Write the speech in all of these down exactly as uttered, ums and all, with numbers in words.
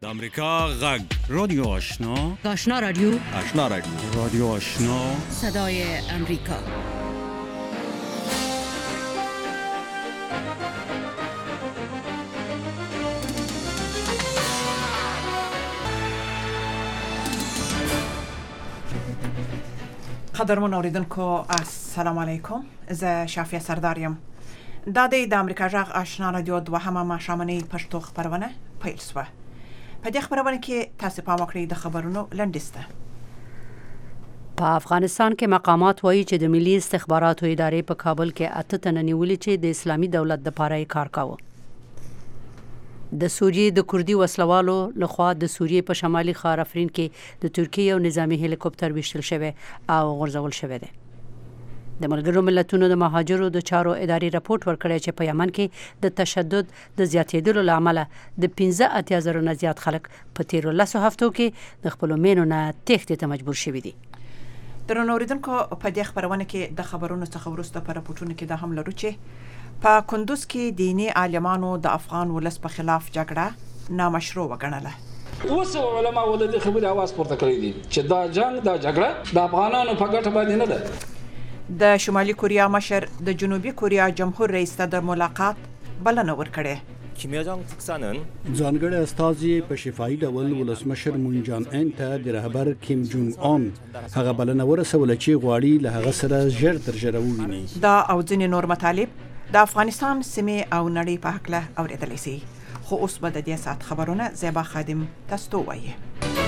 د امریکا غږ رادیو آشنا آشنا رادیو آشنا رادیو رادیو آشنا صدای امریکا. قدرمن اوریدونکو السلام علیکم. زه شافیه سرداریم. دا د امریکا غږ آشنا رادیو دوهمه ماښامنۍ پښتو خبرونه پیل شوه. په دې خبرونه کې تاسو پام وکړئ د خبرونو لنډیسته. په افغانستان کې مقامات وایي چې د ملي استخباراتو ادارې په کابل کې اته تنه نیولي چې د اسلامي دولت د پاره کار کاوه. د سوریې د کوردي وسلوالو لخوا د سوریې په شمالي ښار افرین کې د ترکیې یو نظامی هلیکوپټر ویشتل شوی او غورځول شوی دی. د ملګرو ملتونو د مهاجرو د چارو ادارې راپورټ ورکړی چې په یمن کې د تشدد د زیاتېدلو له امله د پنځه اتیا زرو نه زیات خلک په تیرو لسو هفتو کې د خپلو مینو نه تېښتې ته مجبور شوي دي. درنو اوریدونکو په دې خبرونه کې د خبرونو څخه وروسته په راپورټونو کې دا هم لرو چې په کندوز کې دیني عالمانو د افغان ولس په خلاف جګړه نامشروع وګڼله. اوس علما ولدي خبري आवाज پورته کړی دي چې دا جنگ دا جګړه د افغانانو په ګټه باندې نه ده. د شمالي کوریا مشر د جنوبي کوریا جمهور رئیس ته د ملاقات بلنه ورکړه. کیمیاجان تکسانن ځانګړی استازي په شفاهي ډول ولسمشر مون جان ان ته د رهبر کیم جونګ اون هغه بلنه ورسوله چې غواړي له هغه سره ژر تر ژره وویني. دا او ځینې نور مطالب د افغانستان سیمې او نړۍ په هکله اوریدلی شي. خو اوس به د دې ساعت خبرونه زیبا خادم تاسو ته وایي.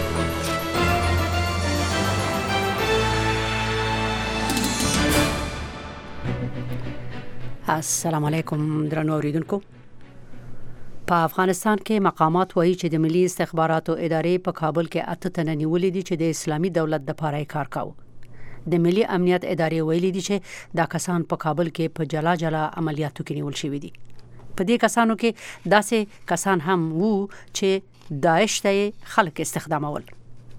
السلام علیکم درنو اوریدونکو. په افغانستان کې مقامات وایي چې د ملي استخباراتو ادارې په کابل کې اته تنه نیولي دي چې د اسلامي دولت د پاره کار کاوه. د ملي امنیت ادارې ویلي دي چې دا کسان په کابل کې په جلا جلا عملیاتو کې نیول شوي دي. په دې کسانو کې داسې کسان هم وو چې داعش ته خلک استخدامول.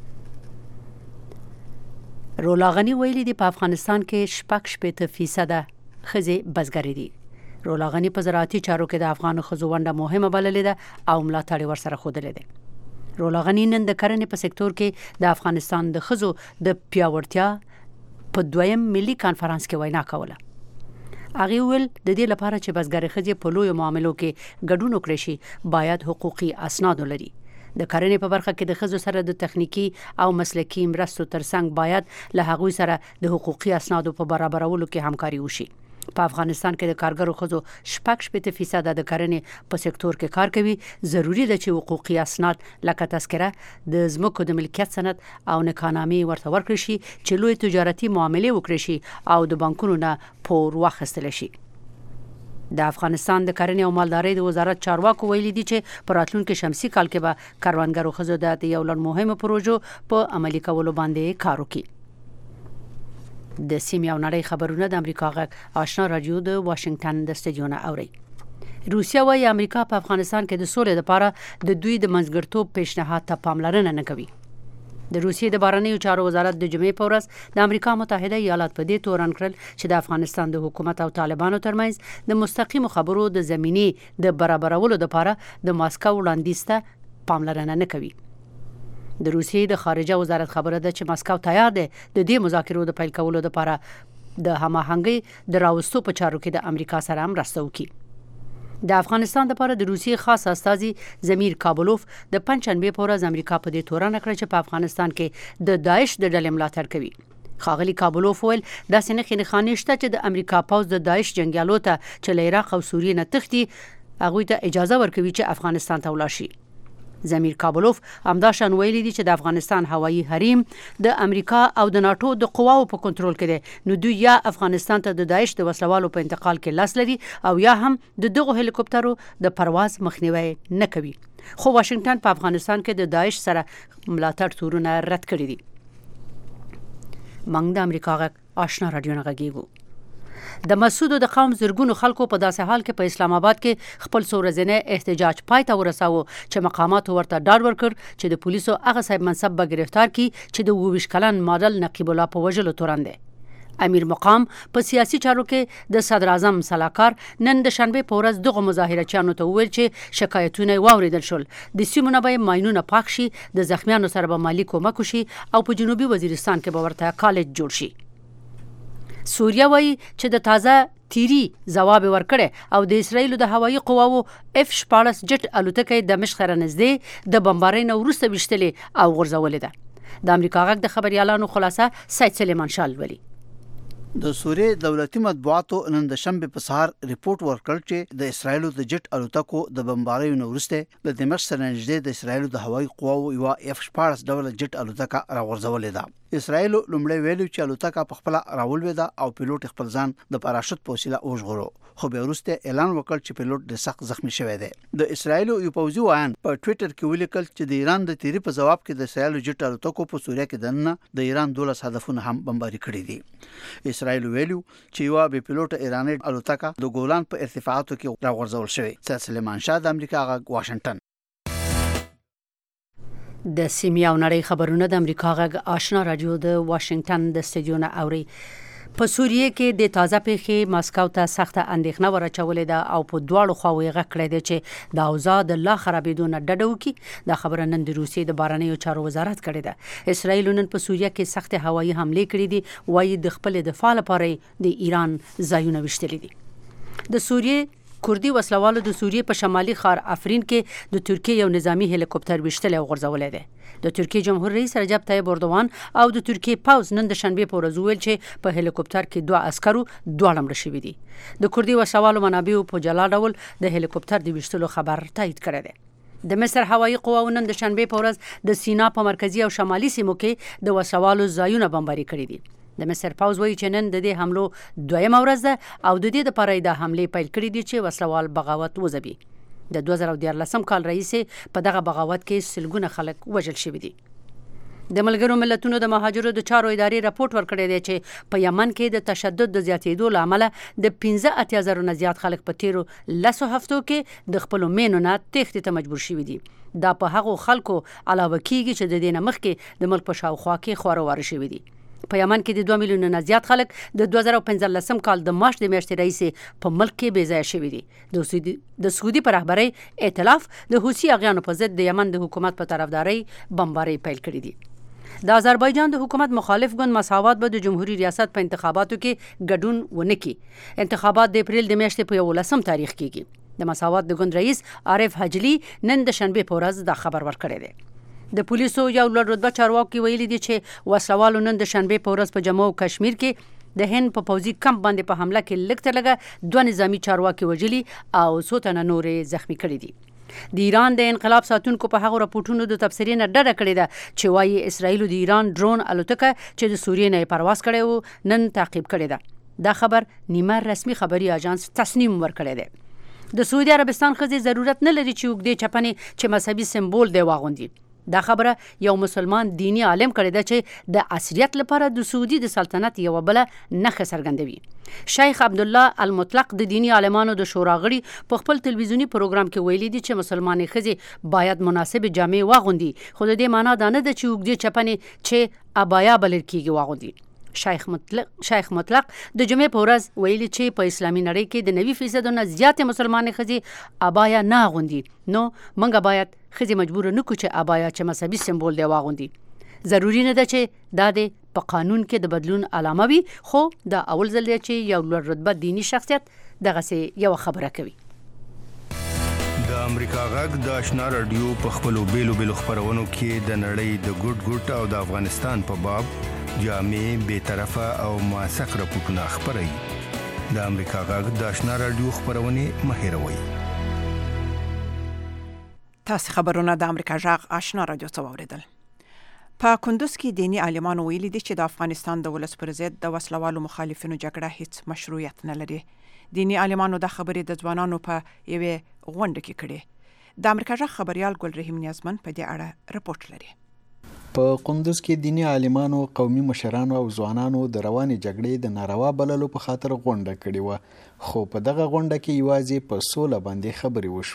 رولاغنی ویلي دي په افغانستان کې شپږ شپېته فیصده خزي بزګری دي. رولاغنی په زراعتي چارو کې د افغان خزو ونډه مهمه بللې ده او ملاتړ ورسره خوده ده. رولاغنی نن د کرنې په سکتور کې د افغانستان د خزو د پیاوړتیا په دویم ملي کانفرنس کې وینا کوله. هغه ویل د دې لپاره چې بزګر خزي په لوی معاملو کې ګډون وکړي شي باید حقوقي اسناد ولري. د کرنې په برخه کې د خزو سره د تخنیکی او مسلکی مرستو ترڅنګ باید له هغوی سره د حقوقي اسنادو په برابرولو کې همکاري وشي. په افغانستان کې د کارګرو خزو شپږ شپېته فیصد د کرنې په سکتور کې کار کوي. ضروری ده چې حقوقي اسناد لکه تذکره د ځمکو د ملکیت سند او نکاحنامې ورته ورکړي شي چې لوی تجارتي معاملې وکړي شي او د بانکونو نه پور واخیستل شي. د افغانستان د کرنې او مالدارۍ د وزارت چارواکو ویلي دي چې په راتلونکي شمسي کال کې به کروندګرو خزو د یو لړ مهمه پروژو په عملي کولو باندې کار وکړي. د سیمې او نړۍ خبرونه د امریکا غږ آشنا رادیو د واشنگټن د استډیو نه اوري. روسیا وايي امریکا په افغانستان کې د سولې لپاره د دوی د منځګړتوب پیشنهاد ته پاملرنه نه کوي. د روسیې د بهرنیو چارو وزارت د جمعې په ورځ د امریکا متحده ایالات په دې تورن کړل چې د افغانستان د حکومت او طالبانو ترمنځ د مستقیمو خبرو د زمینې د برابرولو لپاره د ماسکو وړاندیز ته پاملرنه نه کوي. د روسیې د خارجه وزارت خبره ده چې ماسکو تیار ده د دې مذاکرو د پیل کولو لپاره د هماهنګۍ د راوستو په چارو کې د امریکا سره مرسته وکړي. د افغانستان لپاره د روسیې خاص استازي زمیر کابلوف د پنځشنبه په ورځ امریکا په دې تورن کړ چې په افغانستان کې د داعش د ډلې ملاتړ کوي. خاغلی کابلوف ویل داسې نه خنخانې شته چې د امریکا پوز د داعش جنگیالو ته چې له عراق او سوریې نه تښتي هغوی ته اجازه ورکوي چې افغانستان ته ولاړ شي. زمیر کابلوف همداشان ویلي دي چې د افغانستان هوایي حریم د امریکا او د ناتو د قواو په کنټرول کې دی. نو دوی یا افغانستان ته د داعش د وسلوالو په انتقال کې لاس لري او یا هم د دغو هلیکوپټرو د پرواز مخنیوي نه کوي. خو واشنگټن په افغانستان کې د داعش سره ملاتړ تورونه رد کړی دي. موږ د امریکا غږ آشنا رادیو نه غږیږو. د مسعود د قوم زرګونو خلکو په داسې حال کې په اسلام آباد کې خپل سورزنه احتجاج پای ته ورساوه چې مقامات ورته ډاډ ورکړ چې د پولیسو هغه صاحب منصب به گرفتار کی چې د ویش کلن ماډل نقیب الله په وجلو تورن دی. امیر مقام په سیاسي چارو کې د صدر اعظم صلاحکار نن د شنبه په ورځ دغه مظاهرچیانو ته وویل چې شکایتونه واوریدل شول، د سیمو نه به ماینونه پاک شي، د زخمیانو سره به مالی کومک وشي او په جنوبي وزیرستان کې به ورته کالج جوړ شي. سوریه وایي چې د تازه تیری ځواب ورکړي او د اسرایل د هوایي قواو اف شپاړس جټ الوتکې د مشخره نږدې د بمبارۍ نه وروسته وشتلې او غورځولې ده. د امریکا غږ د خبريالانو خلاصه سید سلیمان شال ولی. د سوریې دولتي مطبوعاتو نن د شنبه په سهار ریپورت ورکړ چې د اسرایل د جټ الوتکو د بمبارۍ نه وروسته د دمشق سره نږدې د اسرایل د هوایي قواو یو اف شپاړس ډول جټ الوتکه راغورځولې ده. اسرایل لومړی ویلو چې الوتکه په خپل راولوي ده او پیلوټ خپل ځان د پاراشوت په وسیله وژغورو، خو به وروسته اعلان وکړ چې پیلوټ د سخت زخمی شوی دی. د اسرایل یو پوځي وایان په ټوئیټر کې ولیکل چې د ایران د تیری په جواب کې د اسرایل جټ الوتکو په سوریه کې دننه د ایران دولس هدفونه هم بمباري کړي دي. اسرایل ویلو چې یو به پیلوټ ایرانی الوتکه د ګولان په ارتفاعاتو کې راغورځول شوی. سید سلیمان شاه د امریکا غږ واشنگټن. د سیمې او نړۍ خبرونه د امریکا غږ آشنا رادیو د واشنگټن د استډیو نه اوري. په سوریه کې د تازه پیښې ماسکو ته سخته اندېښنه ورچولې ده او په دواړو خواوو یې غږ کړی دی چې د اوضاع د لا خرابېدو نه ډډه وکړي. دا خبره نن د روسیې د بهرنیو چارو وزارت کړې ده. اسرایل نن په سوریه کې سخت هوایي حملې کړې دي، وایي د خپل دفاع لپاره د ایران ځایونه وشتلي دي. د سوریې کوردي وسلوالو د سوریې په شمالي ښار افرین کې د ترکیې یو نظامی هلیکوپټر وشتل او غورځولې ده. د ترکیې جمهور رئیس رجب طیب اردوغان او د ترکیې پوز نن د شنبه په ورځ ویل چې په هلیکوپټر کې دوه عسکرو دواړه مړه شوي دي. د کوردي وسلوالو منابعو په جلا ډول د هلیکوپټر د وشتلو خبر تایید کړی دی. د مصر هوایي قواو نن د شنبه په ورځ د سینا په مرکزی او شمالي سیمو کې د وسلوالو ځایونه بمباري کړي دي. د مصر پوز وایي چې نن د دې حملو دویمه ورځ ده او د دې لپاره د حملې پیل کړي دي چې وسلوال بغاوت وځبي. د دوه زره دیارلسم کال رئیس په دغه بغاوت کې سلګونه خلک وژل شوي دي. د ملګرو ملتونو د مهاجرو د چارو ادارې راپورټ ورکړی دی چې په یمن کې د تشدد د زیاتېدو له امله د پنځه اتیا زره نه زیات خلک په تیرو لسو هفتو کې د خپلو مینو نه تېښتې ته مجبور شوي دي. دا په هغو خلکو علاوه کیږي چې د دې نه مخکې د ملک په شاوخوا کې خواره شوي دي. په یمن کې د دوه میلیونه نه زیات خلک د دوه زره پنځلسم کال د مارچ د میاشتې رئیس په ملک کې بې ځایه شوي دي. د سعودي د سعودي په رهبرۍ ائتلاف د حوثي اغیانو په ضد د یمن د حکومت په طرفدارۍ بمبارۍ پیل کړي دي. د آذربایجان د حکومت مخالف ګوند مساوات به د جمهوریت ریاست په انتخاباتو کې ګډون ونه کړي. انتخابات د اپریل د میاشتې په یولسم تاریخ کېږي. د مساوات د ګوند رئیس عارف حجلی نن د شنبه په ورځ دا خبر ورکړی دی. د پولیسو یو لوړ رتبه چارواکي ویلي دي چې وسلوالو نن د شنبه په ورځ په جموں او کشمیر کې د هند په پوځي کمپ باندې په حمله کې لږ تر لږه دوه نظامی چارواکي وژلي او څو تنه نورې زخمی کړي دي. د ایران د انقلاب ساتونکو په هغو راپورټونو د تبصرې نه ډډه کړې ده چې وایي اسرائیل د ایران ډرون الوتکه چې د سوریې نه پرواز کړی و نن تعقیب کړې ده. دا خبر نیمه رسمي خبري اژانس تصنیم ورکړی دی. د سعودي عربستان ښځې ضرورت نه لري چې اوږدې چپنې چې مذهبي سمبول دی واغوندي. دا خبره یو مسلمان دینی عالم کړی ده چې د عصریت لپاره د سعودي د سلطنت یو بل نښه څرګندوي. شیخ عبدالله المطلق د دینی عالمانو د شورا غړي په خپل تلویزیونی پروګرام کې ویلي دي چې مسلمانې ښځې باید مناسب جامې واغوندي، خو د دې معنا دا نه ده چې اوږدې چپنې چې ابایا بلل کېږي واغوندي. شیخ مطلق شیخ مطلق د جمعې په ورځ ویلي چې په اسلامي نړۍ کې د نوي فیصدو نه زیاتې مسلمانې ښځې ابایا نه اغوندي، نو موږ باید ښځې مجبور نه کړو چې ابایا چې مذهبي سمبول دی واغوندي. ضروري نه ده چې دا د په قانون کې د بدلون علامه وي، خو دا اول ځل دی چې یو لوړ رتبه دینی شخصیت دغسې یوه خبره کوي. د امریکا غږ د آشنا رادیو په خپلو بیلو بیلو خپرونو کې د نړۍ د ګوټ ګوټ او د افغانستان په باب جامع بے طرفه او موثق راپورټونه خپروي. د امریکا غږ د آشنا رادیو خپرونې مه هېروئ. تاسو خبرونه د امریکا غږ آشنا رادیو څخه واوریدل. په کندوز کې دینی عالمانو ویلي دي چې د افغانستان د ولس پر ضد د وسلوالو مخالفینو جګړه هیڅ مشروعیت نه لري. دینی عالمانو د خبرې د ځوانانو په یوې غونډه کې کړې. د امریکا غږ خبريال ګل رحیم نیازمن په دې اړه رپورټ لري. په قندوز کې دینی عالمانو، قومي مشرانو او ځوانانو د روانې جګړې د ناروا بللو په خاطر غونډه کړې وه، خو په دغه غونډه کې یوازې په سوله باندې خبرې وشوې.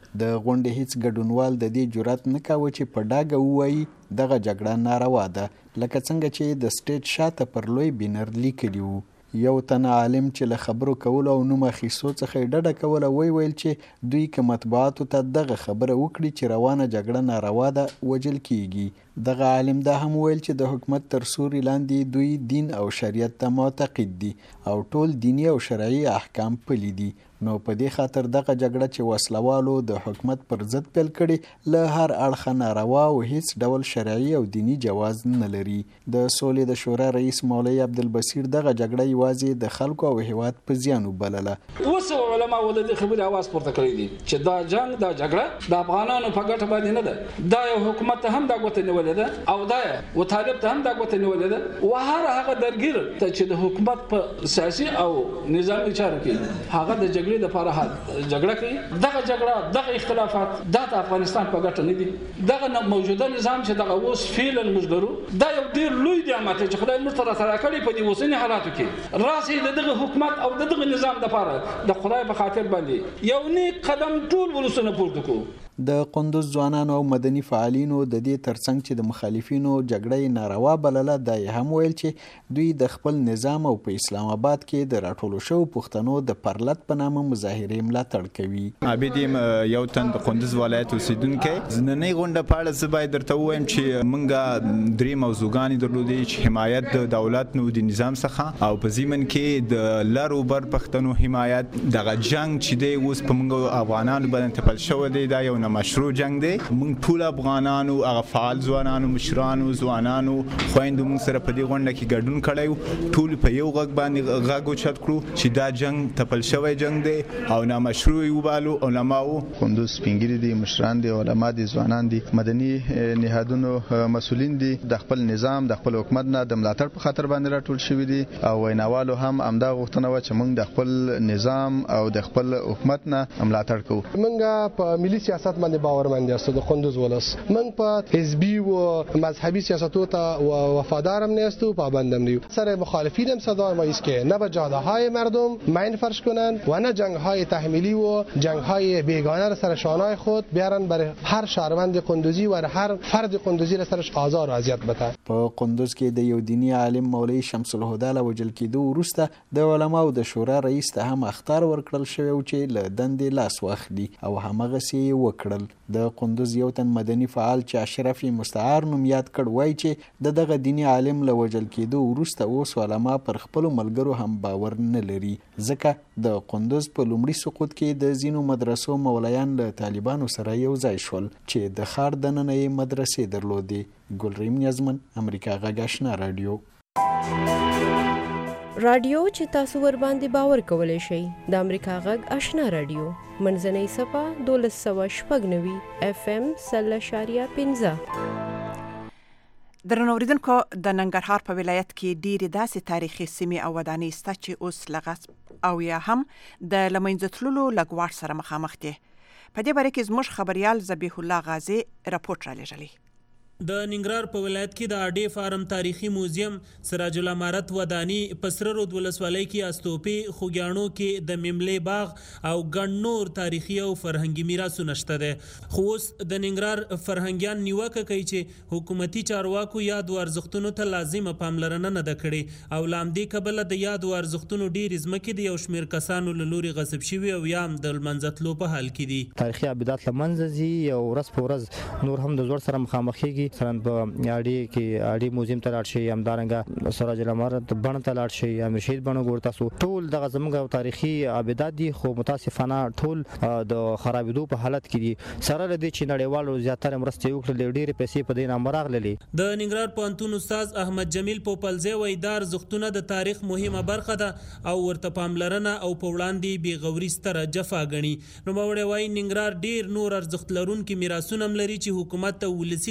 د غونډې هیڅ ګډونوال د دې جرأت نه کاوه چې په ډاګه ووایي دغه جګړه ناروا ده، لکه څنګه چې د سټیج شاته پر لوی بینر لیکلی وو. یو تن عالم چې له خبرو کولو او نوم اخیستو څخه یې ډډه کوله وی ویل چې دوی که مطبوعاتو ته دغه خبره وکړي چې روانه جګړه ناروا ده وجل کیږي. دغه عالم دا هم ویل چې د حکومت تر سوري لاندې دوی دین او شریعت ته معتقد دي او ټول دینی او شرعي احکام پلي دي. نو په دې خاطر دغه جګړه چې وسلوالو د حکومت پر ضد پیل کړي له هر اړخه ناروا او هیڅ ډول شرعي او دینی جواز نه لري. د سولې د شورا رئیس مولوي عبدالبصیر دغه جګړه یوازې د خلکو او هیواد په زیان وبلله. اوس علما ولدي خبري आवाज پورته کړی دي چې دا جنگ دا جګړه د افغانانو په ګټه باندې نه ده، دا یو حکومت ته هم دا ګوته نیولې ده او دا و طالب ته هم دا ګوته نیولې ده او هر هغه درګیر ته چې د حکومت په سیاسي او نظامي چارو کې هغه د جګړې لپاره جګړه کوي. دغه جګړه دغه اختلافات د افغانستان په ګټه نه دي. دغه موجوده نظام چې دغه اوس فعلا موږ لرو دا یو ډیر لوی نعمت چې خدای موږ ته راکړی په دې اوسنی حالاتو کې. راسي دغه حکومت او دغه نظام لپاره د خدای په خاطر باندې یو نیک قدم ټول ولسونه پورته کوو. د قندوز ځوانانو او مدني فعالینو د دې ترڅنګ چې د مخالفینو جګړې ناروا بلله دا یې هم ویل چې دوی د خپل نظام او په اسلام آباد کې د راټولو شو پښتنو د پرلط په نامه مظاهرې ملاتړ کوي. عابد یو تن د قندوز ولایت اوسیدونکی نننۍ غونډه په اړه زه باید درته ووایم چې موږ درې موضوعګانې درلودې چې حمایت د دولت نو د نظام څخه او په ضمن کې د لر او بر پښتنو حمایت. دغه جنگ چې دی اوس په موږ افغانانو باندې تپل شوی دی دا یو مشروع جنگ دی. موږ ټول افغانانو هغه فعال ځوانانو مشرانو ځوانانو خويندو موږ سره په دې غونډه کې ګډون کړی، ټول په یو غږ باندې غږ اوچت کړو چې دا جنگ تپل شوی جنگ دی او نامشروع وبالو. علماو قندوز سپینګری دي، مشران دي، علما دي، ځوانان دي، مدني نهادونو مسؤلین دي، د خپل نظام د خپل حکومت نه د ملاتړ په خاطر باندې راټول شوی دي او ویناوالو هم امدا غوښتنه و چې موږ د خپل نظام او د خپل حکومت نه ملاتړ کوو. موږ په ملي سیاست باندې باورمند یاستو د قندوز ولس. موږ په حزبي او مذهبي سیاستو ته وفادارم نیستو، پابندم نیو. سر مخالفین هم صدا ما است که نه به جاده های مردم مین فرش کنن و نه جنگ های تحمیلی و جنگ های بیگانه را سر شانای خود بیارن برای هر شهروند قندوزی و هر فرد قندوزی را سرش آزار و اذیت بده. په قندوز کې د یو دینی عالم مولوی شمس الهدى له وجل کېدو وروسته د علماو د شورا رئیس ته هم اخطار ورکړل شوی و چې له دندې لاس واخلي او همغسې یې وکړل. د قندوز یو تن مدني فعال چې اشرف مستعار نوم یاد کړ وایي چې د دغه دینی عالم له وجل کېدو وروسته اوس علما پر خپلو ملګرو هم باور نه لري، ځکه د قندوز په لومړي سقوط کې د ځینو مدرسو مولیان له طالبانو سره یو ځای شول چې د ښار دننه یې مدرسې درلودې. ګلریم نیازمن، امریکا غږ آشنا رادیو. رادیو چې تاسو ور باندې باور کولای شئ د امریکا غږ آشنا رادیو منځنۍ صفه دولس سوه شپږ نوي اف ام سل اشاریه پنځه. درنو اوریدونکو د ننګرهار په ولایت کې ډېرې داسې تاریخي سیمې او ودانۍ شته چې اوس له غصب او یا هم د له منځه تللو له ګواښ سره مخامخ دي. په دې باره کې زموږ خبریال ذبیح الله غازي راپورټ رالیږلی. د ننګرهار په ولایت کې د اډې فارم تاریخي موزیم، سراج الامارت ودانی، پسره رود ولسوالۍ کې استوپې، خوږیاڼو کې د میملې باغ او ګڼ نور تاریخي او فرهنګي میراثونه شته دي. خو اوس د ننګرهار فرهنګیان نیوکه کوي چې حکومتي چارواکو یادو ارزښتونو ته لازمه پاملرنه نه ده کړې او له همدې کبله د یادو ارزښتونو ډېرې ځمکې د یو شمېر کسانو له لوري غصب شوي او یا هم د لمنځه تلو په حال کې دي. تاریخي ابدات له منځه ځي او ورځ په ورځ نور هم د زور سره مخامخ کېږي. مثلا په اړې کې اړې موزیم ته لاړ شي، همدارنګه سراج الامارت بڼ ته لاړ شي، یا مشهید بڼ ګور تاسو ټول دغه زموږ تاریخي ابدات دي خو متاسفانه ټول د خرابېدو په حالت کې دي. سره له دې چې نړیوالو زیاتره مرستې وکړلې ډېرې پیسې په دې نامه راغللې. د ننګرهار پوهنتون استاد احمد جمیل پوپلزی وایي دا ارزښتونه د تاریخ مهمه برخه ده او ورته پاملرنه او په وړاندې بې غوري ستره جفا ګڼي. نوموړی وایي ننګرهار ډېر نور ارزښت لرونکي میراثونه هم لري چې حکومت ته ولسي خلک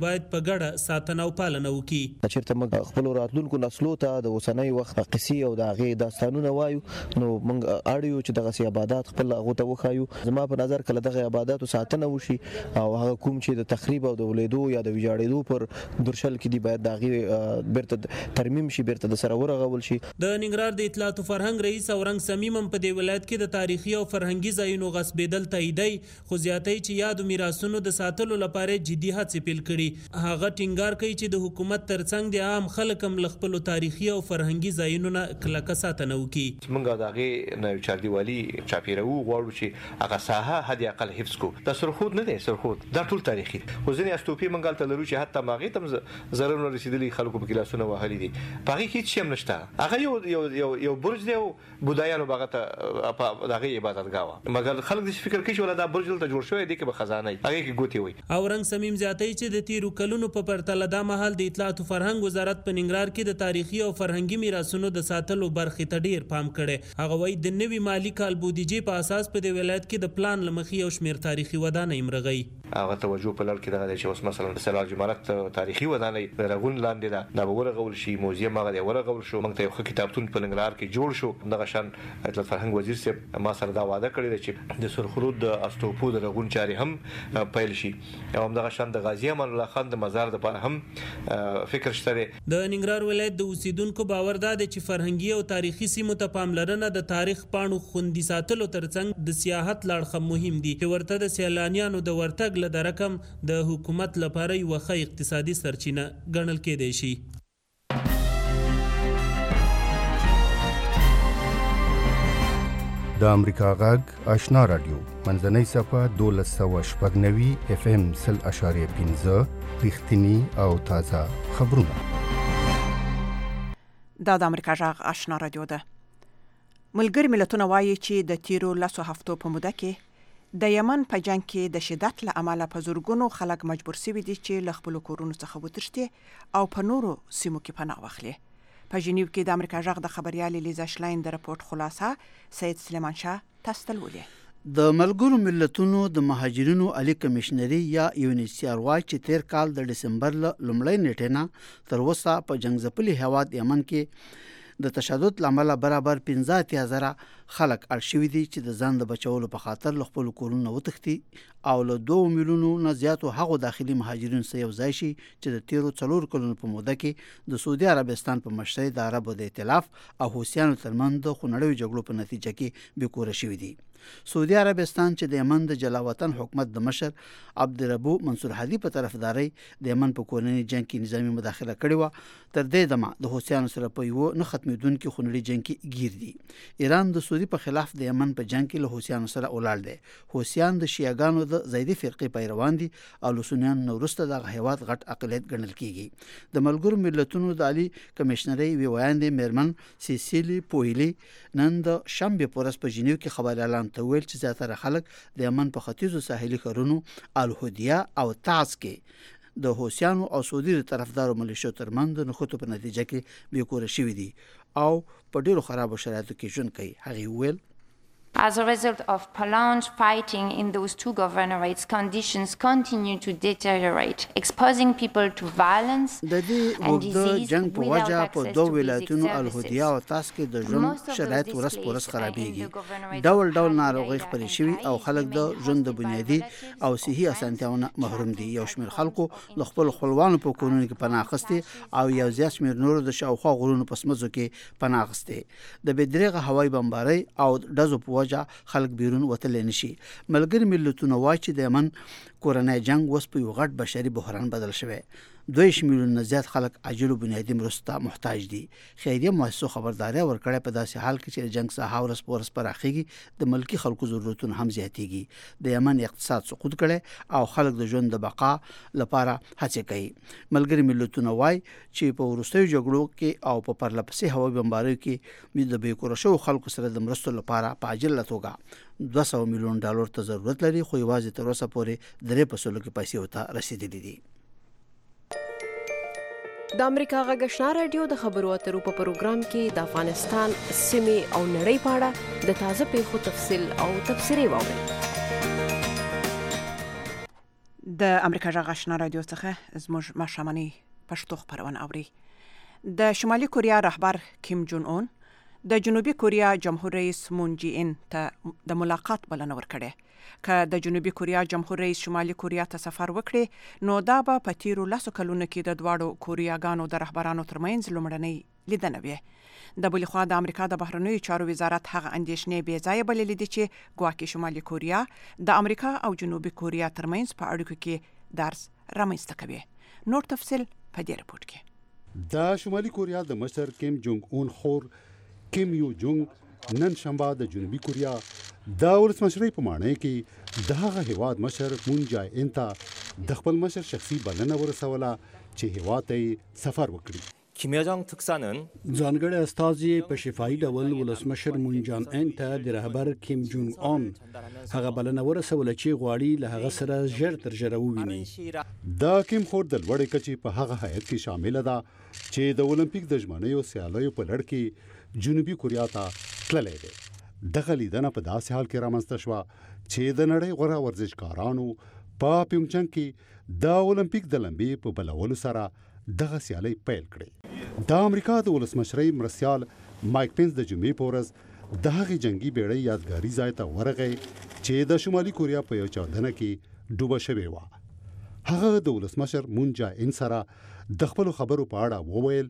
کې باید په ګډه ساتنه او پالنه وکړي. چېرته موږ خپل راتلونکو نسلو ته د اوسنۍ وخت قصې او د هغې داستانونه وایو نو موږ اړ یو چې دغسې عبادات خپل هغو ته وښایو. زما په نظر کله دغه عباداتو ساتنه وشي او هغه کوم چې د تخریب او د ولیدو یا د ویجاړېدو پر درشل کې دي باید د هغې بیرته ترمیم شي، بیرته د سره ورغول شي. د ننګرهار د اطلاعات و فرهنګ رئیس اورنګ سمیم هم په دې ولایت کې د تاریخي او فرهنګي ځایونو غصبېدل تاییدوي، خو زیاتوي چې یادو میراثونو د ساتلو لپاره جدي هڅې پیل کړي. هغه ټینګار کوي چې د حکومت ترڅنګ د عام خلک هم له خپلو تاریخي او فرهنګي ځایونو نه کلکه ساتنه وکړي. موږ د هغې نه چاردیوالي چاپېروو غواړو چې هغه ساحه حد اقل حفظ کړو. دا سرخود نه دی، سرخود دا ټول تاریخي دي، خو ځینې استوپې موږ هلته لرو چې حتی هغې ته هم ضررونه رسېدلي، خلکو پکې لاسونه وهلي دي. په هغې کې هېڅ شی هم نشته. هغه یو یو یو یو برج دی او بودایانو به هغه ته د هغې عبادتګاه وه، مګر خلک داسې فکر کوي چې ولا دا برج دلته جوړ شوی دی کې به خزانه وي، هغې کې ګوتې وي. اورنګ سمیم زیاتوي چې د تېرو کلونو په پرتله دا مهال د اطلاعات و فرهنګ وزارت په ننګرهار کې د تاریخي او فرهنګي میراثونو د ساتلو برخې ته ډېر پام کړی. هغه وایي د نوي مالي کال بودیجې په اساس په دې ولایت کې د پلان له مخې یو شمېر تاریخي ودانۍ مرغۍ. هغه توجه په لړ کې دغه دی چې اوس مثلا د سراج جمارت تاریخي ودانۍ د رغون لاندې ده، دا به ورغول شي. موزیم هغه دی ورغول شو. موږ ته یو ښه کتابتون په ننګرهار کې جوړ شو. دغه شان اطلاعات فرهنګ وزیر صاحب ما سره دا وعده کړې ده چې د سرخرود د استوپو د رغون چارې هم پیل شي او همدغه شان د غازي امان الله خان د مزار دپاره هم فکر شته دی. د ننګرهار ولایت د اوسیدونکو باور دا دی چې فرهنګي او تاریخي سیمو ته پاملرنه د تاریخ پاڼو خوندي ساتلو ترڅنګ د سیاحت لاړخم مهم دي چې ورته د سیلانیانو د ورتګ له درکم د حکومت لپاره یوه ښه اقتصادي سرچینه ګڼل کېدی شي. د امریکا غږ آشنا رادیو منځنۍ صفحه دولس سوه شپږ نوي اف ام سل اشاریه پنځه رښتیني او تازه خبرونه. دا د امریکا غږ آشنا رادیو ده. ملګري ملتونه وایي چې د تیرو لسو هفتو په موده کې د یمن په جنگ کې د شدت له امله په زورګونو خلک مجبور شوي دي چې له خپلو کورونو څخه وتښتي او په نورو سیمو کې پناه واخلي. په ژنیو کې د امریکا غږ د خبريالې لیزا شلاین د رپورت خلاصه سید سلیمان شاه تاسو ته ولې د ملګرو ملتونو د مهاجرینو علی کمشنري یا یونیسیار وايي چې تیر کال د دسمبر لومړۍ نیټه نه تر اوسه په جنگ ځپلي هیواد یمن کې د تشدد لامل برابر پنځه اتیا زره خلک اړ شوي دي چې د ځان د بچولو په خاطر له خپل کورونو وتښتي او له دوه میلیونو نه زیاتو هغو داخلي مهاجرینو سره یو ځای شي چې د تیرو څلور کلونو په موده کې د سعودي عربستان په مشرۍ د عربو د ائتلاف او حوثیانو ترمنځ د خونړیو جګړو په نتیجه کې بېکوره شوي دي. سعودي عربستان چې د یمن د جلاوطن حکومت د مشر عبدالربو منصور هادي په طرفداري د یمن په کورنۍ جنگ کې نظامی مداخله کړې و، تر دې دمه د حوثیانو سره په یو نه ختمېدونکي خونړي جنگ کې ګیر دي. ایران د سعودي په خلاف د یمن په جنگ کې له حوثیانو سره ولاړ دی. حوثیان د شیعاګانو د زیدي فرقې پیروان دي او له سنیانو نه وروسته دغه هیواد غټ اقلیت ګڼل کیږي. د ملګرو ملتونو د عالی کمشنري وی وایاندې میرمن سیسیلی پویلی نن د شنبه په ورځ په ژنیو کې خبر اعلان ته ویل چې زیاتره خلک د یمن په ختیځو ساحلي ښارونو الهدیه او تعز کې د حوثیانو او سعودي طرفدارو ملیشو ترمنځ د نښتو په نتیجه کې بېکوره شوي دي او په ډېرو خرابو شرایطو کې ژوند کوي. هغې وویل As a result of prolonged fighting in those two governorates, conditions continue to deteriorate, exposing people to violence and disease جنگ په without وجه access په to دوه basic ولایتونو services. الهدیه او تاس کې د ژوند Most of شرایط those ورځ په ورځ displaced are in the خرابېږي. governorates ډول of ډول Alhamdulillah ناروغۍ خپرې شوي او خلک د ژوند د بنیادي او صحي اسانتیاونه محروم دي. یو شمېر خلکو له خپلو خپلوانو په کورونو کې پناه اخیستې او یو زیات شمېر نورو د شاوخوا غرونو په سمڅو کې پناه اخیستې. د بېدریغه هوایي بمبارۍ او ډزو په وجه خلک بیرون وتلی نه شي. ملګري ملتونه وایي چې د یمن کورنۍ جنگ اوس په یو غټ بشري بحران بدل شوی. دویش میلیون نه زیات خلک عاجل بنیادي مرستو ته محتاج دي. خیریه مؤسسو خبرداري ورکړې په داسې حال کې چې د جنگ ساحه ورځ په ورځ پراخېږي، د ملکي خلکو ضرورتونه هم زیاتېږي. د یمن اقتصاد سقوط کړی او خلک د ژوند د بقا لپاره هڅې کوي. ملګري ملتونه وایي چې په وروستیو جګړو کې او په پرله پسې هوایي بمباریو کې د بېکوره شوو خلکو سره د مرستو لپاره په عاجله توګه دوه سوه میلیون ډالر ته ضرورت لري، خو یوازې تر اوسه پورې درې په سلو کې پیسې ورته رسېدلې دي. د امریکا غږ آشنا رادیو د خبرو اترو په پروګرام کې د افغانستان سیمې او نړۍ په اړه د تازه پیښو تفصیل او تبصرې واورئ. د امریکا جغ آشنا رادیو څخه زموږ ماشامني پښتو خبرونه اوري. د شمالي کوریا رهبر کیم جون اون د جنوبي کوریا جمهور رئیس مون جی ان ته د ملاقات بلنه ورکړه. که د جنوبي کوریا جمهور رئیس شمالي کوریا ته سفر وکړي نو دا به په تیرو لسو کلونو کې د دواړو کوریاګانو د رهبرانو ترمنځ لومړنۍ لیدنه وي. د بلې خوا د امریکا د بهرنیو چارو وزارت هغه اندېښنې بې ځایه بللې دي چې ګواکې شمالي کوریا د امریکا او جنوبي کوریا ترمنځ په اړیکو کې درز رامنځته کوي. نور تفصیل په دې رپورت کې. د شمالي کوریا د مشر کیم جونګ اون خور کیم یو جونګ نن شنبه د جنوبي کوریا د ولسمشرۍ په ماڼۍ کې د هغه هیواد مشر مون جای ان ته د خپل مشر شخصي بلنه ورسوله چې هیواد ته سفر وکړي. 김여정 특사는 ځانګړی استازی په شفاهي ډول ولسمشر مون جان ان ته د رهبر کیم جونګ اون هغه بلنه ورسوله چې غواړي له هغه سره ژر تر ژره وویني. د کیم خور د لوړې کچې په هغه هیئت کې شامل ده چې د اولمپیک د ژمنیو سیالیو په لړ کې جنوبي کوریا ته تللی دی. دغه لیدنه په داسې حال کې رامنځته شوه چې د نړۍ غوره ورزشکارانو په پیونګچنګ کې د اولمپیک د لمبې په بلولو سره دغه سیالي پیل کړې. د امریکا د ولسمشرۍ مرستیال مایک پینس د جمعې په ورځ د هغې جنگي بیړۍ یادګاري ځای ته ورغی چې د شمالي کوریا په یو چاودنه کې ډوبه شوې وه. هغه د ولسمشر مون جای ان سره د خپلو خبرو په اړه وویل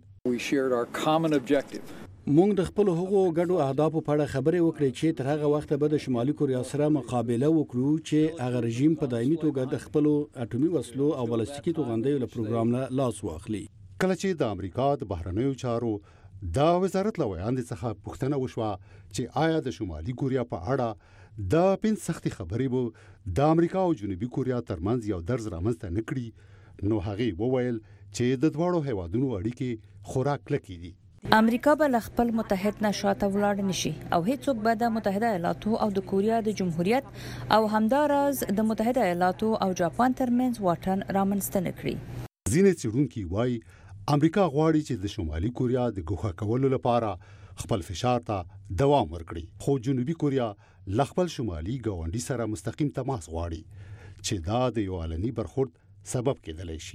مونږ د خپل هغو ګډو اهدافو په اړه خبرې وکړې چې تر هغه وخت به د شمالي کوریا سره مقابله وکړو چې هغه رژیم په دایمي توګه د خپل اټومي وسلو او بالستیکي توغندیو له پروګرام نه لاس واخلي. کله چې د امریکا د بهرنیو چارو د وزارت له ویاندې څخه پوښتنه وشوه چې آیا د شمالي کوریا په اړه د پینس سختي خبرې به د امریکا او جنوبي کوریا ترمنځ یو درز رامنځته نه کړي نو هغې وویل چې د دواړو هیوادونو اړیکې خورا کلکې دي. امریکا به خپل متحد نشاته ولاړ نشي او هیڅوک به د متحده ایالاتو او د کوریا د جمهوریت او همدارز د متحده ایالاتو او جاپان ترمنځ واټن رامنځته نه کړي. ځینې څېړونکي وایي امریکا غواړي چې د شمالي کوریا د ګوښه کولو لپاره خپل فشار ته دوام ورکړي خو جنوبي کوریا له خپل شمالي ګاونډي سره مستقیم تماس غواړي چې دا د یو علني برخورد سبب کېدلی شي.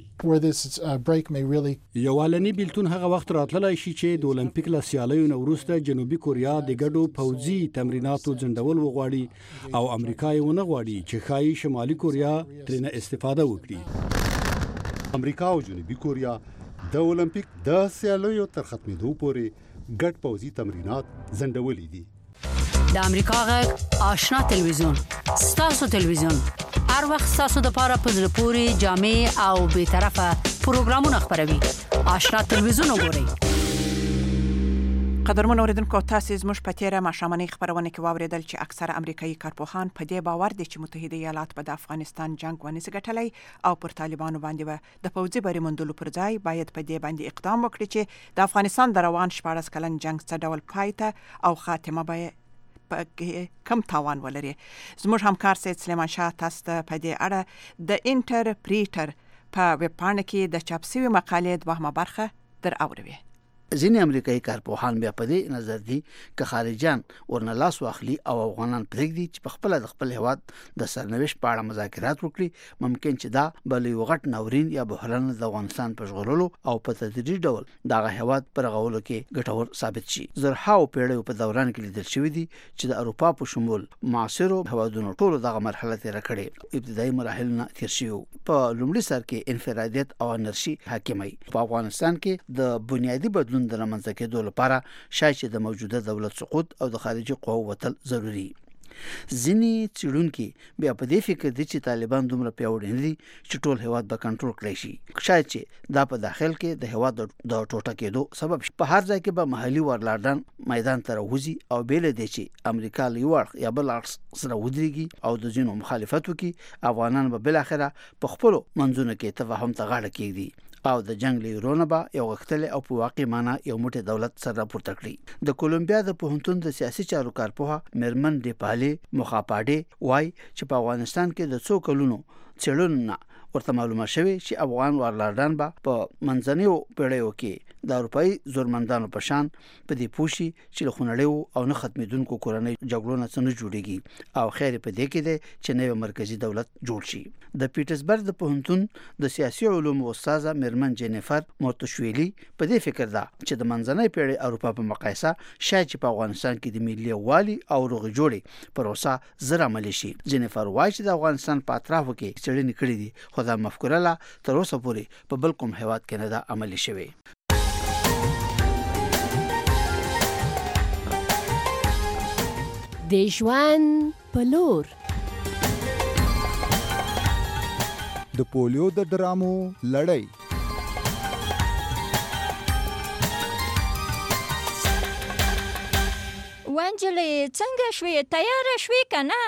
یو علني بیلتون هغه وخت راتللی شي چې د اولمپیک له سیالیو نه وروسته جنوبي کوریا د ګډو پوځي تمریناتو ځنډول وغواړي او امریکا یې ونه غواړي چې ښایي شمالي کوریا ترېنه استفاده وکړي. امریکا او جنوبي کوریا د اولمپیک د سیالیو تر ختمېدو پورې ګډ پوځي تمرینات ځنډولي دي. د امریکا غږ آشنا تلویزیون ستاسو تلویزیون هر وخت ستاسو د پاره په زړه پورې جامع او به طرفه پروګرامونه خبروي. آشنا تلویزیون وګورئ. قدرمن اوریدونکو تاسو زموږ په تیره ماښامنۍ خبرونه کې واوریدل چې اکثره امریکایي کارپوهان په دې باور دي چې متحده ایالات به د افغانستان جنگ ونیسي ګټلی او پر طالبانو باندې به د پوځي بری موندلو پر ځای باید په دې باندې اقدام وکړي چې د افغانستان د روان شپاړس کلن جنگ څه ډول پای ته او خاتمه به کم تاوان ولري. زموږ همکار سید سلیمان شاه تاسو ته په دې اړه د انټرپریټر په ویب پاڼه کې د چاپ شوی مقالې دوهمه برخه در اوروي. ځینې امریکایي کارپوهان بیا په دې نظر دي چې خارجيان ورنه لاس واخلي او افغانان پرېږدي چې په خپل د خپل هیواد د سرنوشت په اړه مذاکرات وکړي. ممکن چې دا بل یو غټ ناورین یا بحران د افغانستان په ژغورلو او په تدریجي ډول دغه هیواد پر غولو کې ګټور ثابت شي. زرهاو پیړیو په دوران کې لیدل شوی دي چې د اروپا په شمول معاصرو هیوادونو ټولو دغه مرحله تیر کړې. ابتدایي مراحل نه تیر شوی په لومړي سر کې انفرادیت او انرشي حاکمي. په افغانستان کې د بنیادی بدلون د رامنځته کېدو لپاره شاید چې د موجوده دولت سقوط او د خارجي قواو وتل ضروري. ځینې څېړونکي بیا په دې فکر دي چې طالبان دومره پیاوړي نه دي چې ټول هیواد به کنټرول کړی شي. شاید چې دا په داخل کې د هیواد د ټوټه کېدو سبب شي. په هر ځای کې به محلي وارلاډان میدان ته راوځي او بیل دي چې امریکا له یو اړخ یا بل اړخ سره ودرېږي او د ځینو مخالفت وکړي. افغانان به بل اخره په خپلو منځونو کې تفاهم ته غاړه کېږدي او د جنگ له یورونه به یو غختل او په واقع معنی یو موټی دولت سره راپورته کړي. د کولمبیا د پوهنتون د سیاسي چارو کارپوه مرمن ډیپالي مخاپاډي وای چې په افغانستان کې د څو کلونو څېړنو ورته معلومه شوې چې افغان وارلاډان به په منځنیو پیړیو کې د اروپאי زورمندانو په شان په دې پوښي چې له خونړیو او نه ختمېدونکو کورنۍ جګړو نه څه نه جوړیږي او خیر په دې کې دی چې نوی مرکزی دولت جوړ شي. د پیټرزبرګ د پوهنتون د سیاسي علومو استاده میرمن جینیفر مورتوشویلی په دې فکر ده چې د منځنۍ پیړۍ اروپا په مقایسه شاید چې په افغانستان کې د ملي یووالي او روغ جوړې پروسه زر عملي شي. جینیفر وایي چې د افغانستان په اطرافو کې څېړنې کړې دي خو دا مفکوره لا تر اوسه پورې په بل کوم هیواد کې نه ده عملي شوې. د ژوند په لور د پولیو د ډرامو لړۍ وانجلې څنګه شوې تیاره شوې کنه؟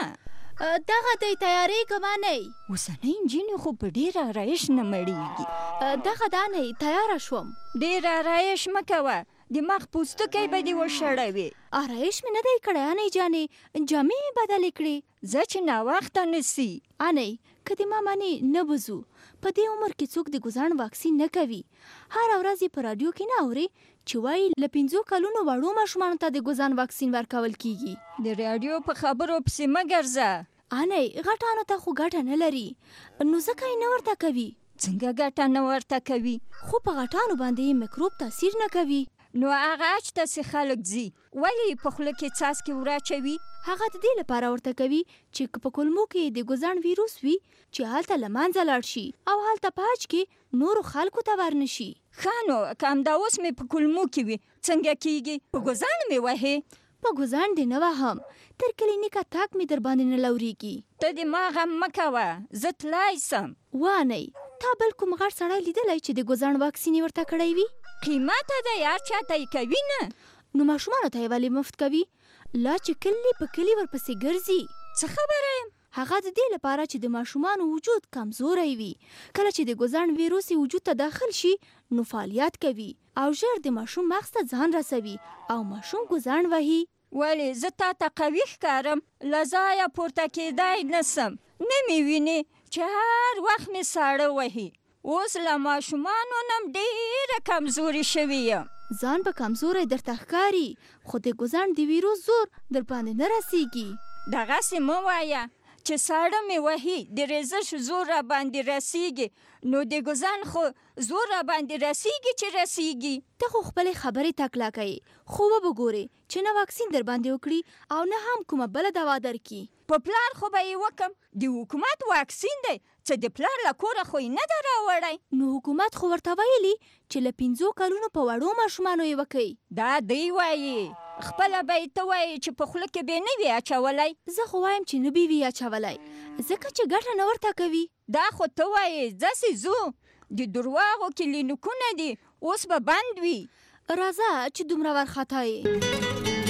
دغه د تیاری کمانې اوسنۍ نجونې خو په ډېر آرایش نه مړېږي. دغه دا نه تیاره شوم. ډېر آرایش مه کوه، دماغ پوستکی به دې وشړوي. آرایش مې نه دی کړی انۍ جانې، جامې مې بدلې کړې. زه چې ناوخته نسي انۍ که د ما منې نه بزو. په دې عمر کې څوک د ګزاڼ واکسین نه کوي. هر ورځ یې په راډیو کې نه اوري چې وایي له پنځو کلونو وړو ماشومانو ته د ګزاڼ واکسین ورکول کیږي. د راډیو په خبرو پسې مه ګرځه. انۍ غټانو ته خو ګټه نه لري، نو ځکه یې نه ورته کوي. څنګه ګټه نه ورته کوي؟ خو په غټانو باندې یې میکروب تاثیر نه کوي. نو هغه اچ ته چې خلک ځي ولې په خوله کې څاڅکي وراچوي؟ هغه د دې لپاره ورته کوي چې په کولمو کې د ګزاڼ ویروس وي چې هلته له منځه لاړ شي او هلته په حج کې نورو خلکو ته ورنشي. ښه نو که همدا اوس مې په کولمو کې وي څنګه کیږي؟ په ګزاڼ مې وهې؟ په ګزاڼ دې نه وهم، تر کلینیکه تاک مې در باندې نه لورېږي. ته دې ما غم مه کوه، زه تلای سم. وانئ تا بل کوم غټ سړی لیدلی چې د ګزاڼ واکسین یې ورته کړی وي؟ قیمته ده یار چاته یې کوي نه. نو ماشومانو ته یې ولې مفت کوي؟ لا چې کلي په کلي ورپسې ګرځي. څه خبره یم؟ هغه د دې لپاره چې د ماشومانو وجود کمزوری وي. کله چې د ګزاڼ ویروس وجود ته داخل شي نو فعالیت کوي او ژر د ماشوم مغز ته ځان رسوي او ماشوم ګزاڼ وهي. ولې زه تا ته قوي ښکارم؟ له ځایه پورته کېدای نسم، نه مې وینې چې هر وخت مې ساړه وهي. اوس له ماشومانو نه ډېره کمزوري شوې یم. ځان به کمزوری درته ښکاري خو د ګزاڼ د ویروس زور در باندې نه رسیږي. دغسې مه وایه چې ساړه مې وهي د ریزش زور را باندې رسیږي، نو د ګزاڼ خو زور را باندې رسیږي چې رسیږي. ته خو خپلې خبرې تکلا کوي، خو وبګورې چې نه واکسین در باندې وکړي او نه هم کومه بله دوا درکړي. په پلار خو به یې وکم، د حکومت واکسین دی چې د پلار له کوره خو یې نه ده راوړی. نو حکومت خو ورته ویلي چې له پنځو کلونو په وړو ماشومانو یې وکوي. دا دی وایي، خپله به یې ته وایي چې په خوله کې به یې نه وي اچولی. زه خو وایم چې نه به وي اچولی ځکه چې ګټه نه ورته کوي. دا خو ته وایې ځسې ځو، د درواغو کلینیکونه دي اوس به بند وي. راځه چې دومره ورخطا یې.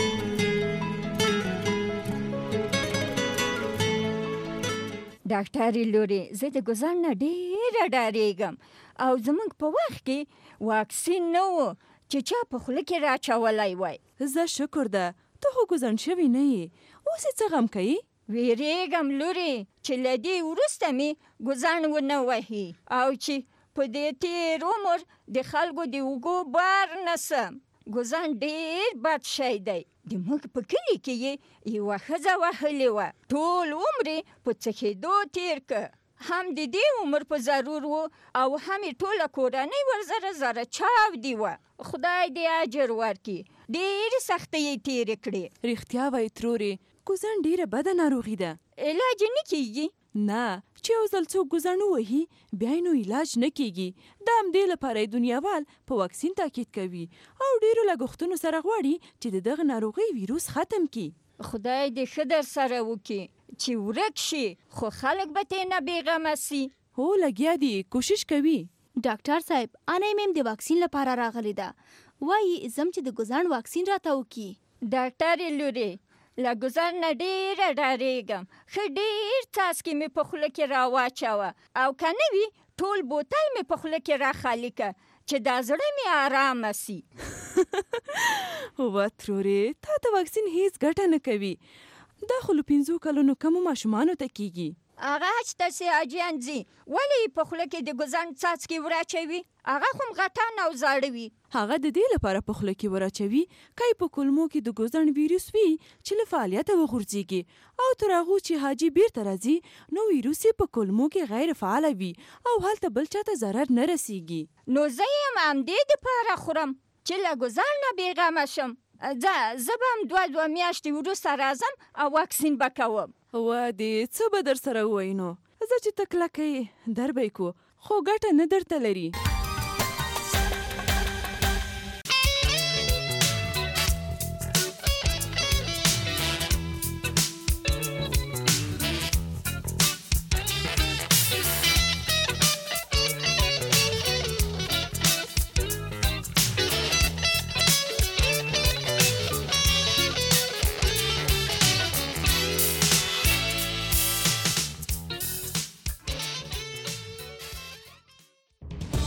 ډاکټرې لورې زه د ګزاڼ نه ډېره ډارېږم او زموږ په وخت کې واکسین نه و چې چا په خوله کې راچولی وای. زه شکر ده ته خو ګزاڼ شوې نه یې، اوس یې څه غم کوي؟ ویرېږم لورې چې له دې وروسته مې ګزاڼ ونه وهي او چې په دې تېر عمر د خلکو د اوږو بار نسم. ګزاڼ ډېر بد شی دی. د موږ په کلي کې یې یوه ښځه وهلې وه، ټول عمر یې په څښېدو تېر که. هم د دې عمر په ضرور و او هم یې ټوله کورنۍ ورزره زره چاودې وه. خدای دې اجر ورکړي، ډېرې سختۍ یې تېرې کړې. رښتیا وایي ترورې ګزاڼ ډېره بده ناروغي ده. علاج یې نه کېږي؟ نه، چې یو ځل څوک ګزاڼ ووهي بیا یې نو علاج نه کېږي. د همدې لپاره یې دنیاوال په واکسین تاکید کوي او ډېرو لګښتونو سره غواړي چې د دغه ناروغۍ ویروس ختم کړي. خدای دې ښه در سره وکړي چې ورک شي، خو خلک به ترې نه بېغمه سي. هو لګیا دي، کوشش کوي. ډاکټر صاحب انۍ مې د واکسین لپاره راغلی ده، وایي ځم چې د ګزاڼ واکسین راته وکړي. ډاکټرې لورې له ګزاڼ نه ډېره ډارېږم، ښه ډېر څاڅکي مې په خوله کې راواچوه او که نه وي ټول بوتل مې په خوله کې را خالي که چې دا زړه مې آرامه سي. وا ترورې تا ته واکسین هیڅ ګټه نه کوي، دا خو له پنځو کلونو کمو ماشومانو ته کیږي. هغه حج ته چې حاجیان ځي ولې په خوله کې د ګزن څاڅکي وراچوي هغه خو غټان او زاړه وي هغه د دې لپاره په خوله کې وراچوي کای په کولمو کې د ګوزن ویروس وي چې له فعالیت وغورځيږي او تر هغه چې حاجی بیرته راځي نو ویروس په کولمو کې غیر فعال وي او هلته بل چاته ضرر نه رسیږي نو زه یې هم دې لپاره خورم چې له ګزن نه بیغمه شم زه زه به هم دوه دوه میاشتې وروسته راځم او واکسین به کوم وا دې څه به در سره ووایي نو زه چې ته کلکه یې در به یې کو خو ګټه نه درته لري